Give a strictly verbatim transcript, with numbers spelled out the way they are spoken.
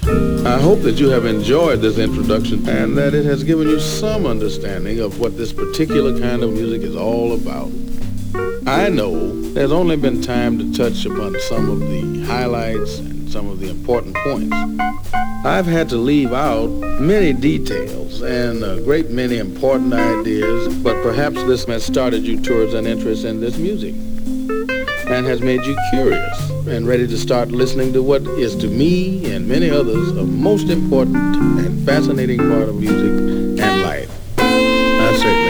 I hope that you have enjoyed this introduction and that it has given you some understanding of what this particular kind of music is all about. I know there's only been time to touch upon some of the highlights and some of the important points. I've had to leave out many details and a great many important ideas, but perhaps this has started you towards an interest in this music and has made you curious and ready to start listening to what is to me and many others a most important and fascinating part of music and life. I certainly